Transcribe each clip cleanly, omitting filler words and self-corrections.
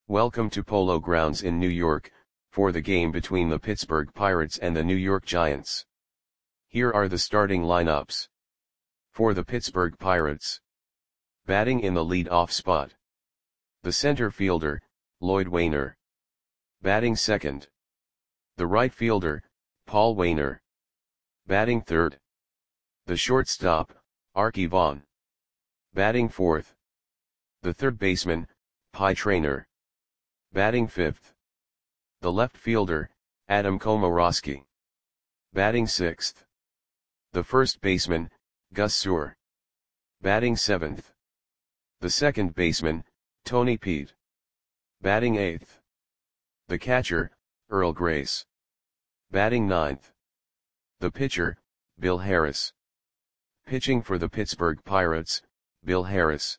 Welcome to Polo Grounds in New York, for the game between the Pittsburgh Pirates and the New York Giants. Here are the starting lineups. For the Pittsburgh Pirates. Batting in the lead-off spot. The center fielder, Lloyd Waner. Batting second. The right fielder, Paul Waner. Batting third. The shortstop, Arky Vaughan. Batting fourth. The third baseman, Pie Traynor. Batting fifth. The left fielder, Adam Komoroski. Batting sixth. The first baseman, Gus Suhr. Batting seventh. The second baseman, Tony Peet. Batting eighth. The catcher, Earl Grace. Batting ninth. The pitcher, Bill Harris. Pitching for the Pittsburgh Pirates, Bill Harris.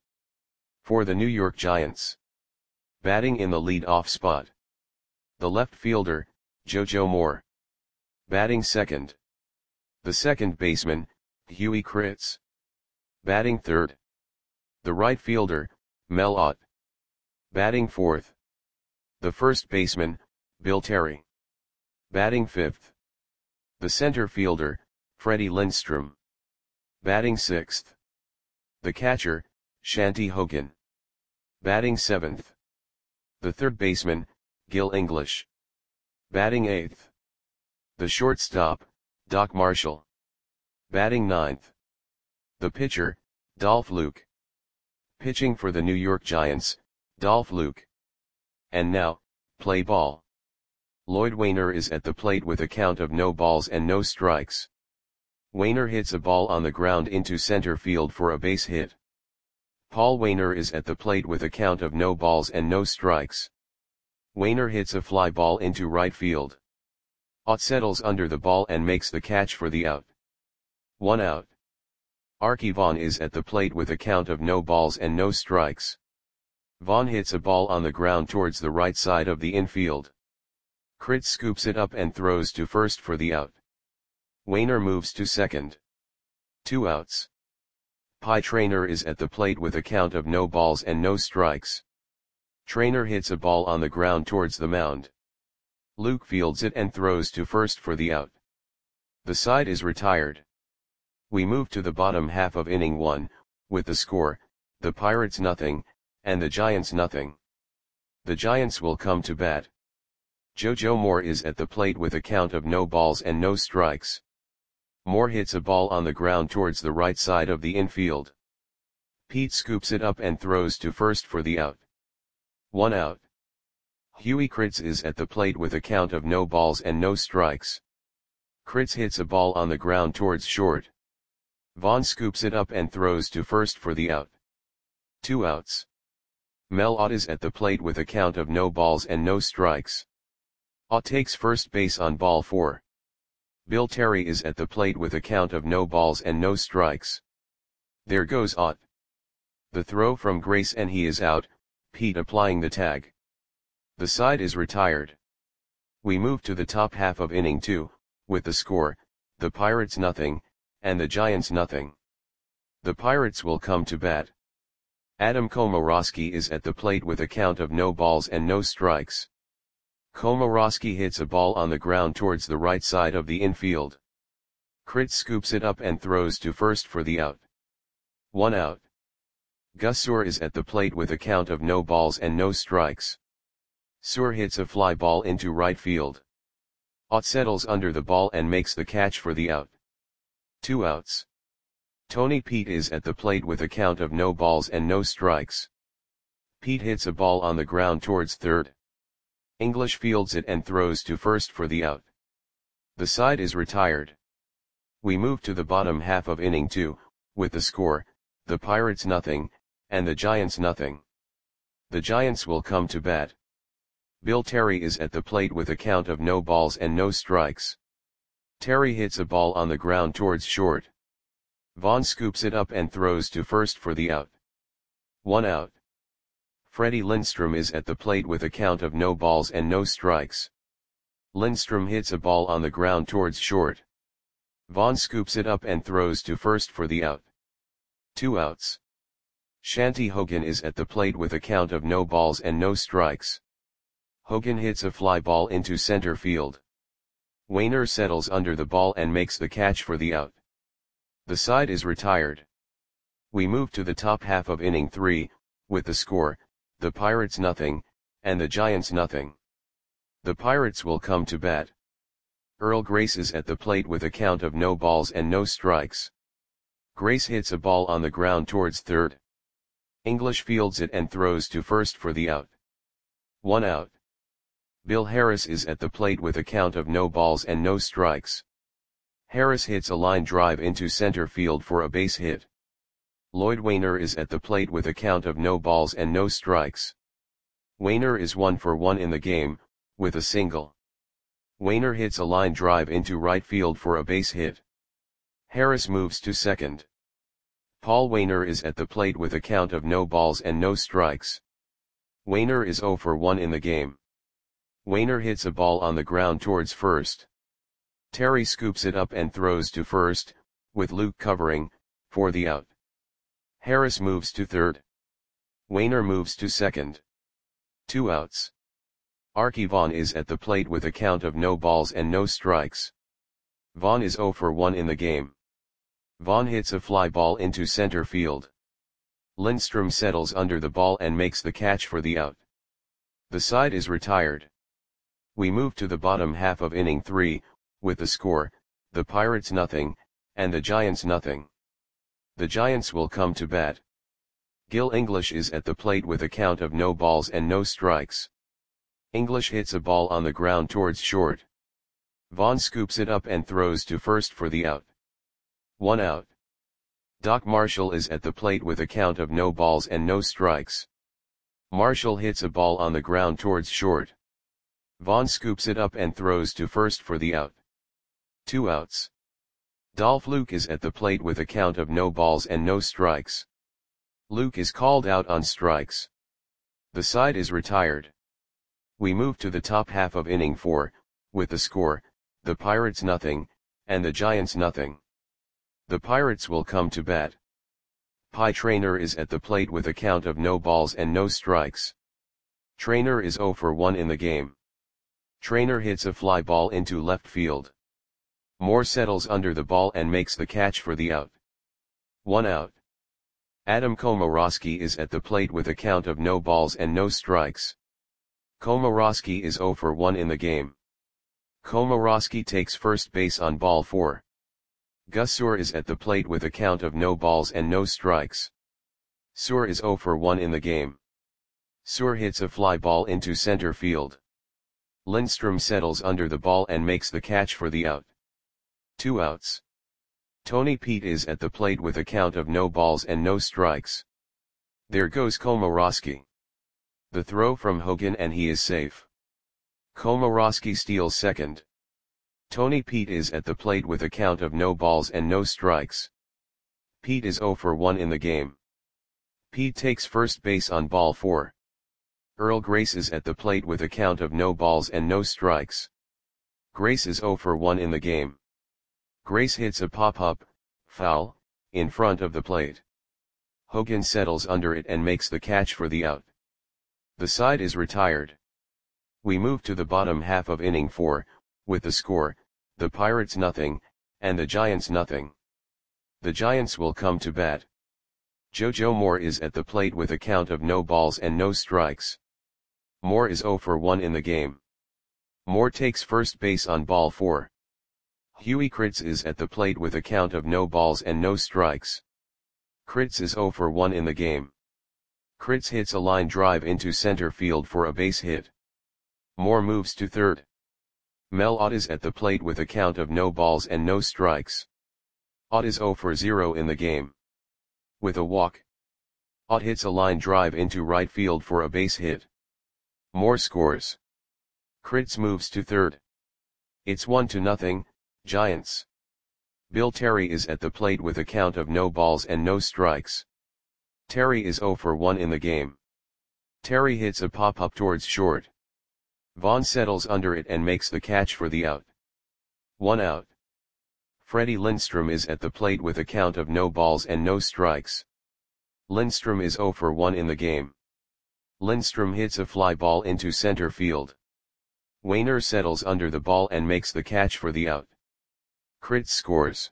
For the New York Giants. Batting in the lead-off spot. The left fielder, JoJo Moore. Batting second. The second baseman, Huey Kritz. Batting third. The right fielder, Mel Ott. Batting fourth. The first baseman, Bill Terry. Batting fifth. The center fielder, Freddie Lindstrom. Batting sixth. The catcher, Shanty Hogan. Batting seventh. The third baseman, Gil English. Batting eighth. The shortstop, Doc Marshall. Batting ninth. The pitcher, Dolph Luke. Pitching for the New York Giants, Dolph Luke. And now, play ball. Lloyd Waner is at the plate with a count of no balls and no strikes. Waner hits a ball on the ground into center field for a base hit. Paul Waner is at the plate with a count of no balls and no strikes. Waner hits a fly ball into right field. Ott settles under the ball and makes the catch for the out. 1 out. Arky Vaughan is at the plate with a count of no balls and no strikes. Vaughan hits a ball on the ground towards the right side of the infield. Kritz scoops it up and throws to first for the out. Waner moves to second. 2 outs. Pie Traynor is at the plate with a count of no balls and no strikes. Traynor hits a ball on the ground towards the mound. Luke fields it and throws to first for the out. The side is retired. We move to the bottom half of inning 1, with the score, the Pirates nothing, and the Giants nothing. The Giants will come to bat. JoJo Moore is at the plate with a count of no balls and no strikes. Moore hits a ball on the ground towards the right side of the infield. Peet scoops it up and throws to first for the out. 1 out. Huey Kritz is at the plate with a count of no balls and no strikes. Kritz hits a ball on the ground towards short. Vaughan scoops it up and throws to first for the out. 2 outs. Mel Ott is at the plate with a count of no balls and no strikes. Ott takes first base on ball 4. Bill Terry is at the plate with a count of no balls and no strikes. There goes Ott. The throw from Grace and he is out, Peet applying the tag. The side is retired. We move to the top half of inning 2, with the score, the Pirates nothing, and the Giants nothing. The Pirates will come to bat. Adam Komoroski is at the plate with a count of no balls and no strikes. Komoroski hits a ball on the ground towards the right side of the infield. Kritz scoops it up and throws to first for the out. 1 out. Gus Suhr is at the plate with a count of no balls and no strikes. Suhr hits a fly ball into right field. Ott settles under the ball and makes the catch for the out. 2 outs. Tony Peet is at the plate with a count of no balls and no strikes. Peet hits a ball on the ground towards third. English fields it and throws to first for the out. The side is retired. We move to the bottom half of inning 2, with the score, the Pirates nothing, and the Giants nothing. The Giants will come to bat. Bill Terry is at the plate with a count of no balls and no strikes. Terry hits a ball on the ground towards short. Vaughan scoops it up and throws to first for the out. 1 out. Freddie Lindstrom is at the plate with a count of no balls and no strikes. Lindstrom hits a ball on the ground towards short. Vaughan scoops it up and throws to first for the out. 2 outs. Shanti Hogan is at the plate with a count of no balls and no strikes. Hogan hits a fly ball into center field. Wainer settles under the ball and makes the catch for the out. The side is retired. We move to the top half of inning 3, with the score, the Pirates nothing, and the Giants nothing. The Pirates will come to bat. Earl Grace is at the plate with a count of no balls and no strikes. Grace hits a ball on the ground towards third. English fields it and throws to first for the out. 1 out. Bill Harris is at the plate with a count of no balls and no strikes. Harris hits a line drive into center field for a base hit. Lloyd Wainer is at the plate with a count of no balls and no strikes. Wainer is 1 for 1 in the game, with a single. Wainer hits a line drive into right field for a base hit. Harris moves to second. Paul Wainer is at the plate with a count of no balls and no strikes. Wainer is 0 for 1 in the game. Wainer hits a ball on the ground towards first. Terry scoops it up and throws to first, with Luke covering, for the out. Harris moves to third. Wainer moves to second. 2 outs. Archie Vaughan is at the plate with a count of no balls and no strikes. Vaughan is 0 for 1 in the game. Vaughan hits a fly ball into center field. Lindstrom settles under the ball and makes the catch for the out. The side is retired. We move to the bottom half of inning 3, with the score, the Pirates nothing, and the Giants nothing. The Giants will come to bat. Gil English is at the plate with a count of no balls and no strikes. English hits a ball on the ground towards short. Vaughan scoops it up and throws to first for the out. 1 out. Doc Marshall is at the plate with a count of no balls and no strikes. Marshall hits a ball on the ground towards short. Vaughan scoops it up and throws to first for the out. 2 outs. Dolph Luke is at the plate with a count of no balls and no strikes. Luke is called out on strikes. The side is retired. We move to the top half of inning 4, with the score, the Pirates nothing, and the Giants nothing. The Pirates will come to bat. Pie Traynor is at the plate with a count of no balls and no strikes. Traynor is 0 for 1 in the game. Traynor hits a fly ball into left field. Moore settles under the ball and makes the catch for the out. 1 out. Adam Komorowski is at the plate with a count of no balls and no strikes. Komorowski is 0 for 1 in the game. Komorowski takes first base on ball 4. Gus Suhr is at the plate with a count of no balls and no strikes. Suhr is 0 for 1 in the game. Suhr hits a fly ball into center field. Lindstrom settles under the ball and makes the catch for the out. 2 outs. Tony Pete is at the plate with a count of no balls and no strikes. There goes Komorowski. The throw from Hogan and he is safe. Komorowski steals second. Tony Pete is at the plate with a count of no balls and no strikes. Pete is 0 for 1 in the game. Pete takes first base on ball 4. Earl Grace is at the plate with a count of no balls and no strikes. Grace is 0 for 1 in the game. Grace hits a pop-up, foul, in front of the plate. Hogan settles under it and makes the catch for the out. The side is retired. We move to the bottom half of inning 4, with the score, the Pirates nothing, and the Giants nothing. The Giants will come to bat. JoJo Moore is at the plate with a count of no balls and no strikes. Moore is 0 for 1 in the game. Moore takes first base on ball 4. Huey Kritz is at the plate with a count of no balls and no strikes. Kritz is 0 for 1 in the game. Kritz hits a line drive into center field for a base hit. Moore moves to third. Mel Ott is at the plate with a count of no balls and no strikes. Ott is 0 for 0 in the game. With a walk, Ott hits a line drive into right field for a base hit. Moore scores. Kritz moves to third. It's 1-0, Giants. Bill Terry is at the plate with a count of no balls and no strikes. Terry is 0 for 1 in the game. Terry hits a pop-up towards short. Vaughan settles under it and makes the catch for the out. 1 out. Freddie Lindstrom is at the plate with a count of no balls and no strikes. Lindstrom is 0 for 1 in the game. Lindstrom hits a fly ball into center field. Wainer settles under the ball and makes the catch for the out. Kritz scores.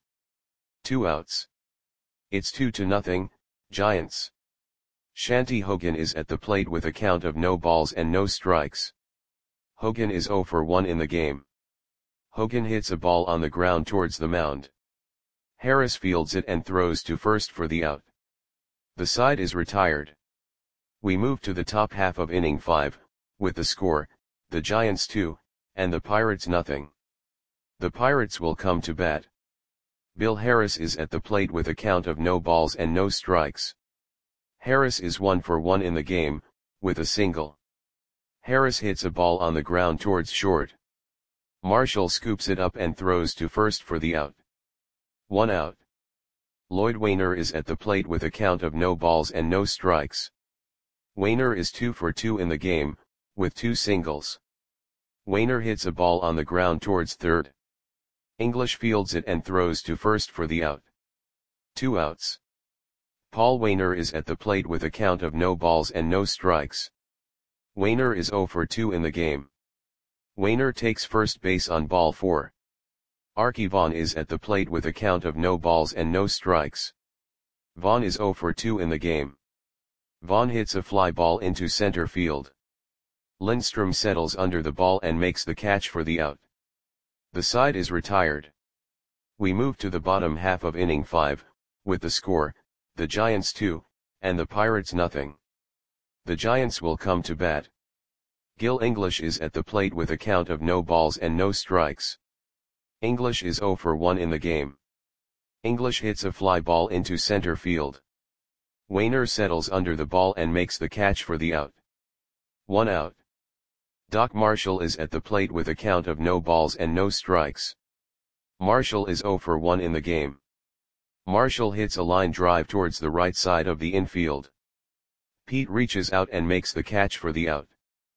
2 outs. It's 2-0, Giants. Shanti Hogan is at the plate with a count of no balls and no strikes. Hogan is 0 for 1 in the game. Hogan hits a ball on the ground towards the mound. Harris fields it and throws to first for the out. The side is retired. We move to the top half of inning 5, with the score, the Giants 2, and the Pirates nothing. The Pirates will come to bat. Bill Harris is at the plate with a count of no balls and no strikes. Harris is 1 for 1 in the game, with a single. Harris hits a ball on the ground towards short. Marshall scoops it up and throws to first for the out. 1 out. Lloyd Wainer is at the plate with a count of no balls and no strikes. Wainer is 2 for 2 in the game, with 2 singles. Wainer hits a ball on the ground towards third. English fields it and throws to first for the out. 2 outs. Paul Wainer is at the plate with a count of no balls and no strikes. Wainer is 0 for 2 in the game. Wainer takes first base on ball 4. Archie Vaughn is at the plate with a count of no balls and no strikes. Vaughn is 0 for 2 in the game. Vaughn hits a fly ball into center field. Lindstrom settles under the ball and makes the catch for the out. The side is retired. We move to the bottom half of inning 5, with the score, the Giants 2, and the Pirates nothing. The Giants will come to bat. Gil English is at the plate with a count of no balls and no strikes. English is 0 for 1 in the game. English hits a fly ball into center field. Wainer settles under the ball and makes the catch for the out. 1 out. Doc Marshall is at the plate with a count of no balls and no strikes. Marshall is 0 for 1 in the game. Marshall hits a line drive towards the right side of the infield. Pete reaches out and makes the catch for the out.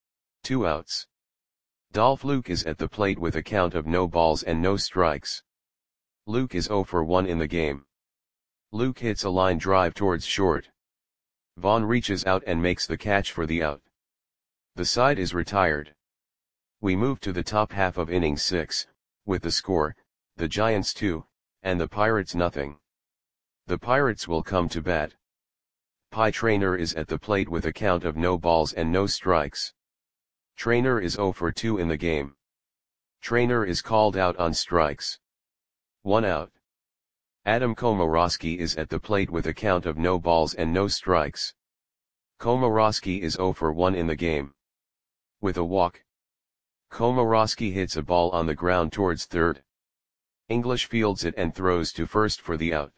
2 outs. Dolph Luke is at the plate with a count of no balls and no strikes. Luke is 0 for 1 in the game. Luke hits a line drive towards short. Vaughn reaches out and makes the catch for the out. The side is retired. We move to the top half of inning 6, with the score, the Giants 2, and the Pirates nothing. The Pirates will come to bat. Pie Traynor is at the plate with a count of no balls and no strikes. Traynor is 0 for 2 in the game. Traynor is called out on strikes. 1 out. Adam Komorowski is at the plate with a count of no balls and no strikes. Komorowski is 0 for 1 in the game. With a walk. Komorowski hits a ball on the ground towards third. English fields it and throws to first for the out.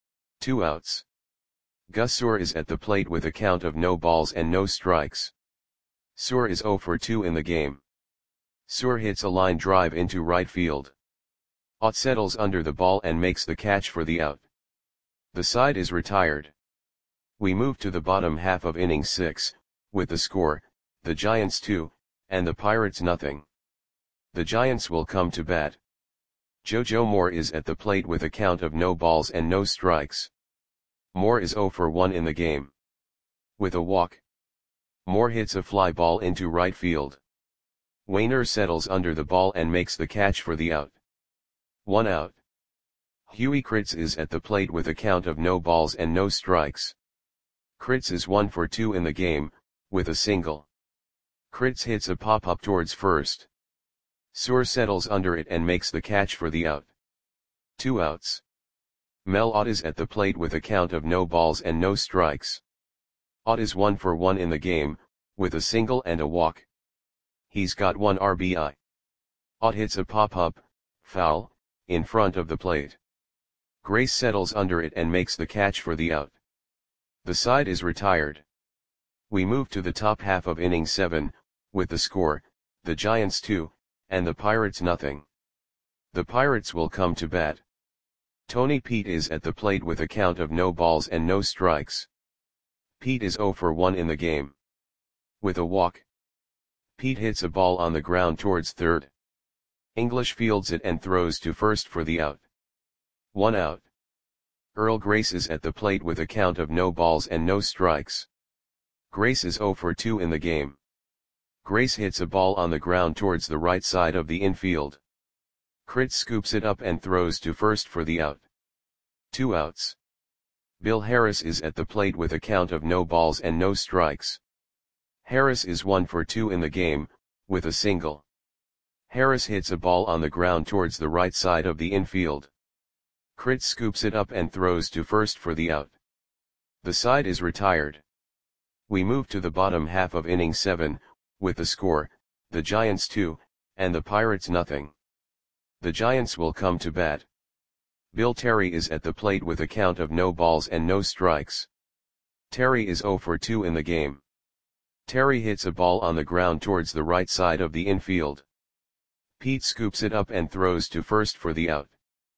2 outs. Gus Suhr is at the plate with a count of no balls and no strikes. Suhr is 0 for 2 in the game. Suhr hits a line drive into right field. Ott settles under the ball and makes the catch for the out. The side is retired. We move to the bottom half of inning 6, with the score, the Giants 2, and the Pirates nothing. The Giants will come to bat. JoJo Moore is at the plate with a count of no balls and no strikes. Moore is 0 for 1 in the game. With a walk. Moore hits a fly ball into right field. Wainer settles under the ball and makes the catch for the out. 1 out. Huey Kritz is at the plate with a count of no balls and no strikes. Kritz is 1 for 2 in the game, with a single. Kritz hits a pop-up towards first. Suhr settles under it and makes the catch for the out. 2 outs. Mel Ott is at the plate with a count of no balls and no strikes. Ott is 1 for 1 in the game, with a single and a walk. He's got 1 RBI. Ott hits a pop-up, foul, in front of the plate. Grace settles under it and makes the catch for the out. The side is retired. We move to the top half of inning 7, with the score, the Giants 2, and the Pirates nothing. The Pirates will come to bat. Tony Pete is at the plate with a count of no balls and no strikes. Pete is 0 for 1 in the game. With a walk. Pete hits a ball on the ground towards third. English fields it and throws to first for the out. 1 out. Earl Grace is at the plate with a count of no balls and no strikes. Grace is 0 for 2 in the game. Grace hits a ball on the ground towards the right side of the infield. Crit scoops it up and throws to first for the out. 2 outs. Bill Harris is at the plate with a count of no balls and no strikes. Harris is 1 for 2 in the game, with a single. Harris hits a ball on the ground towards the right side of the infield. Crit scoops it up and throws to first for the out. The side is retired. We move to the bottom half of inning 7, with the score, the Giants 2, and the Pirates nothing. The Giants will come to bat. Bill Terry is at the plate with a count of no balls and no strikes. Terry is 0 for 2 in the game. Terry hits a ball on the ground towards the right side of the infield. Pete scoops it up and throws to first for the out.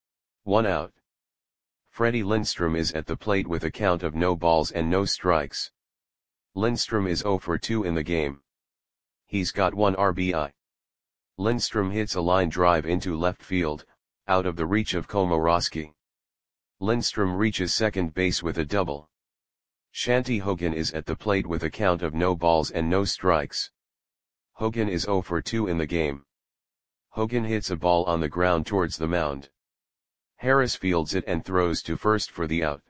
1 out. Freddie Lindstrom is at the plate with a count of no balls and no strikes. Lindstrom is 0 for 2 in the game. He's got 1 RBI. Lindstrom hits a line drive into left field, out of the reach of Komoroski. Lindstrom reaches second base with a double. Shanty Hogan is at the plate with a count of no balls and no strikes. Hogan is 0 for 2 in the game. Hogan hits a ball on the ground towards the mound. Harris fields it and throws to first for the out.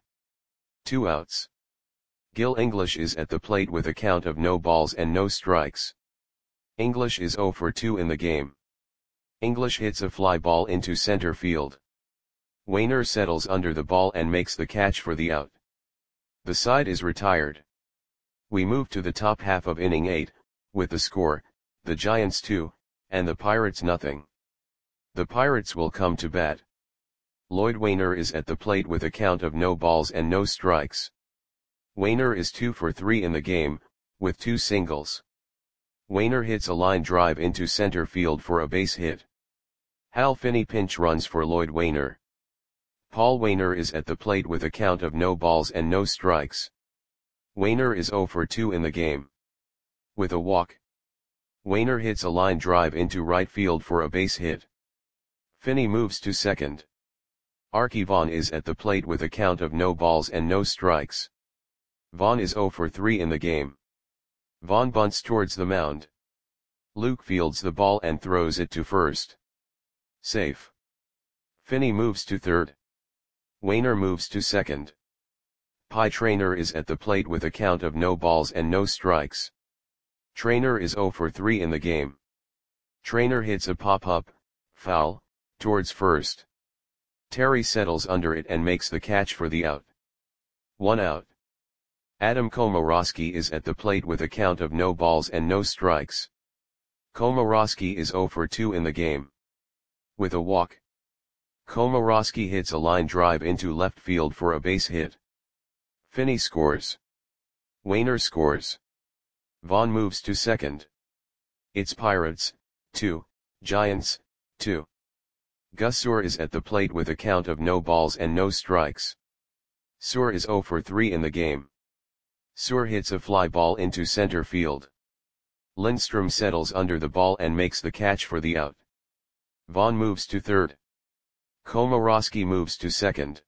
2 outs. Gil English is at the plate with a count of no balls and no strikes. English is 0 for 2 in the game. English hits a fly ball into center field. Wainer settles under the ball and makes the catch for the out. The side is retired. We move to the top half of inning 8, with the score, the Giants 2, and the Pirates nothing. The Pirates will come to bat. Lloyd Wainer is at the plate with a count of no balls and no strikes. Wainer is 2 for 3 in the game, with 2 singles. Wainer hits a line drive into center field for a base hit. Hal Finney pinch runs for Lloyd Wainer. Paul Wainer is at the plate with a count of no balls and no strikes. Wainer is 0 for 2 in the game. With a walk. Wainer hits a line drive into right field for a base hit. Finney moves to second. Archie Vaughn is at the plate with a count of no balls and no strikes. Vaughn is 0 for 3 in the game. Vaughn bunts towards the mound. Luke fields the ball and throws it to first. Safe. Finney moves to third. Wainer moves to second. Pie Traynor is at the plate with a count of no balls and no strikes. Traynor is 0 for 3 in the game. Traynor hits a pop-up, foul, towards first. Terry settles under it and makes the catch for the out. 1 out. Adam Komoroski is at the plate with a count of no balls and no strikes. Komoroski is 0 for 2 in the game. With a walk. Komoroski hits a line drive into left field for a base hit. Finney scores. Wainer scores. Vaughn moves to second. It's Pirates, 2, Giants, 2. Gus Suhr is at the plate with a count of no balls and no strikes. Suhr is 0 for 3 in the game. Suhr hits a fly ball into center field. Lindstrom settles under the ball and makes the catch for the out. Vaughn moves to third. Komoroski moves to second.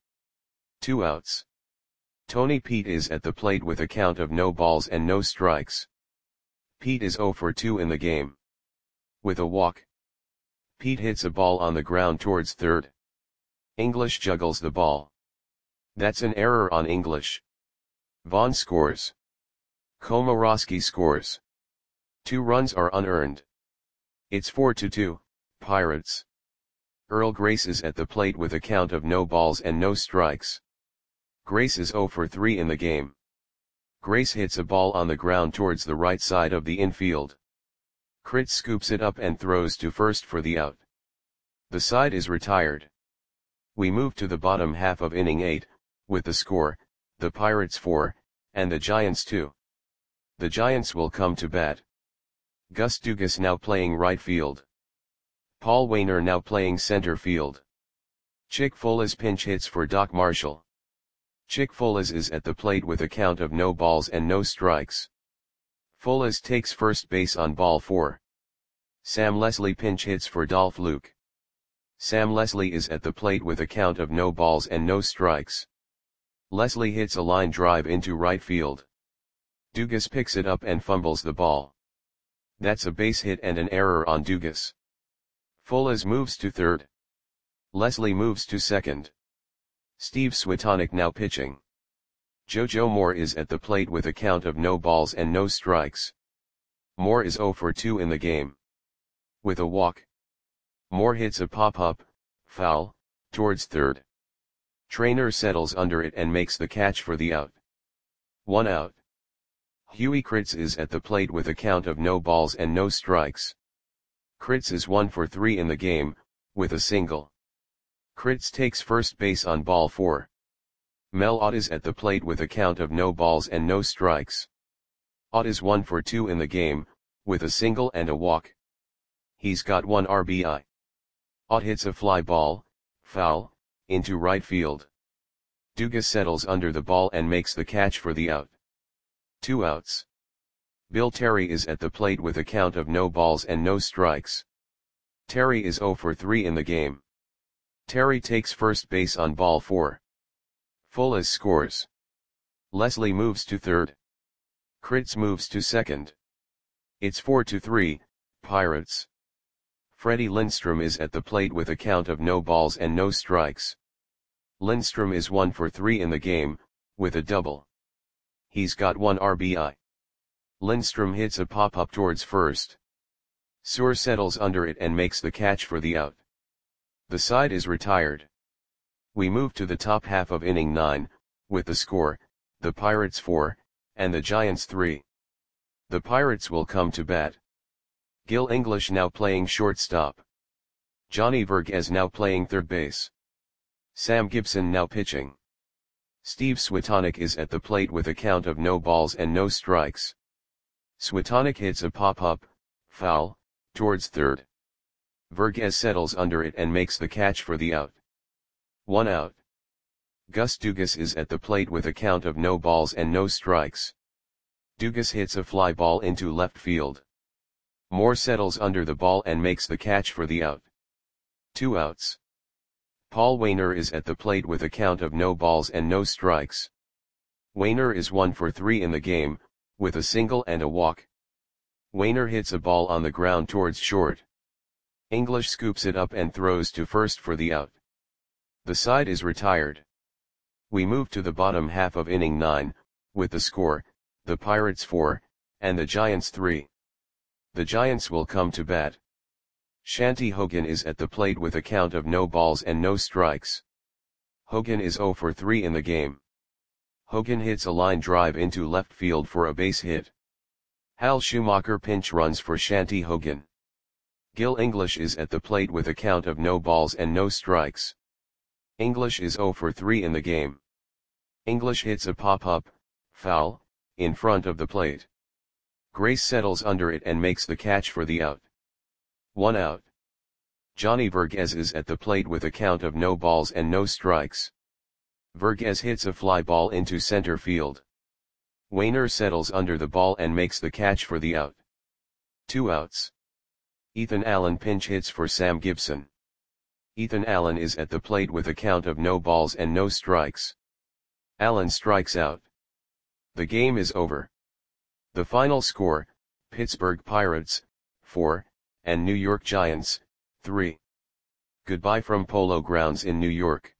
2 outs. Tony Pete is at the plate with a count of no balls and no strikes. Pete is 0 for 2 in the game. With a walk. Pete hits a ball on the ground towards third. English juggles the ball. That's an error on English. Vaughn scores. Komoroski scores. 2 runs are unearned. It's 4-2, Pirates. Earl Grace is at the plate with a count of no balls and no strikes. Grace is 0 for 3 in the game. Grace hits a ball on the ground towards the right side of the infield. Crit scoops it up and throws to first for the out. The side is retired. We move to the bottom half of inning 8, with the score, the Pirates 4, and the Giants 2. The Giants will come to bat. Gus Dugas now playing right field. Paul Wainer now playing center field. Chick Folas pinch hits for Doc Marshall. Chick Folas is at the plate with a count of no balls and no strikes. Folas takes first base on ball 4. Sam Leslie pinch hits for Dolph Luke. Sam Leslie is at the plate with a count of no balls and no strikes. Leslie hits a line drive into right field. Dugas picks it up and fumbles the ball. That's a base hit and an error on Dugas. Fulas moves to third. Leslie moves to second. Steve Switonic now pitching. JoJo Moore is at the plate with a count of no balls and no strikes. Moore is 0 for 2 in the game. With a walk. Moore hits a pop-up, foul, towards third. Trainer settles under it and makes the catch for the out. 1 out. Huey Kritz is at the plate with a count of no balls and no strikes. Kritz is 1 for 3 in the game, with a single. Kritz takes first base on ball 4. Mel Ott is at the plate with a count of no balls and no strikes. Ott is 1 for 2 in the game, with a single and a walk. He's got 1 RBI. Ott hits a fly ball, foul, into right field. Dugas settles under the ball and makes the catch for the out. 2 outs. Bill Terry is at the plate with a count of no balls and no strikes. Terry is 0 for 3 in the game. Terry takes first base on ball 4. Fulas scores. Leslie moves to third. Kritz moves to second. It's 4-3, Pirates. Freddie Lindstrom is at the plate with a count of no balls and no strikes. Lindstrom is 1 for 3 in the game, with a double. He's got 1 RBI. Lindstrom hits a pop-up towards first. Suhr settles under it and makes the catch for the out. The side is retired. We move to the top half of inning 9, with the score, the Pirates 4, and the Giants 3. The Pirates will come to bat. Gil English now playing shortstop. Johnny Verghese now playing third base. Sam Gibson now pitching. Steve Switonic is at the plate with a count of no balls and no strikes. Switonic hits a pop-up, foul, towards third. Verghese settles under it and makes the catch for the out. 1 out. Gus Dugas is at the plate with a count of no balls and no strikes. Dugas hits a fly ball into left field. Moore settles under the ball and makes the catch for the out. 2 outs. Paul Waner is at the plate with a count of no balls and no strikes. Waner is 1 for 3 in the game, with a single and a walk. Waner hits a ball on the ground towards short. English scoops it up and throws to first for the out. The side is retired. We move to the bottom half of inning 9, with the score, the Pirates 4, and the Giants 3. The Giants will come to bat. Shanty Hogan is at the plate with a count of no balls and no strikes. Hogan is 0 for 3 in the game. Hogan hits a line drive into left field for a base hit. Hal Schumacher pinch runs for Shanty Hogan. Gil English is at the plate with a count of no balls and no strikes. English is 0 for 3 in the game. English hits a pop-up, foul, in front of the plate. Grace settles under it and makes the catch for the out. 1 out. Johnny Verghese is at the plate with a count of no balls and no strikes. Verghese hits a fly ball into center field. Waner settles under the ball and makes the catch for the out. 2 outs. Ethan Allen pinch hits for Sam Gibson. Ethan Allen is at the plate with a count of no balls and no strikes. Allen strikes out. The game is over. The final score, Pittsburgh Pirates, 4, and New York Giants, 3. Goodbye from Polo Grounds in New York.